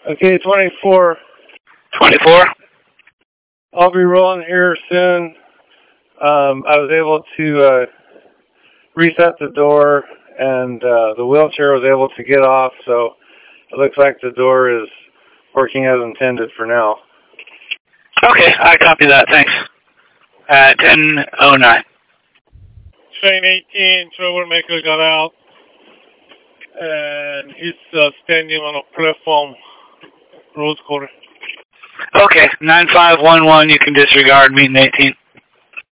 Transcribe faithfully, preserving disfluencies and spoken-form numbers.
Okay, twenty-four. twenty-four? I'll be rolling here soon. Um, I was able to uh, reset the door, and uh, the wheelchair was able to get off, so it looks like the door is working as intended for now. Okay, I copy that, thanks. Uh, ten oh nine. Train eighteen, Troublemaker got out, and he's uh, standing on a platform, Rose Quarter. Okay, nine five one one, you can disregard, meeting eighteen.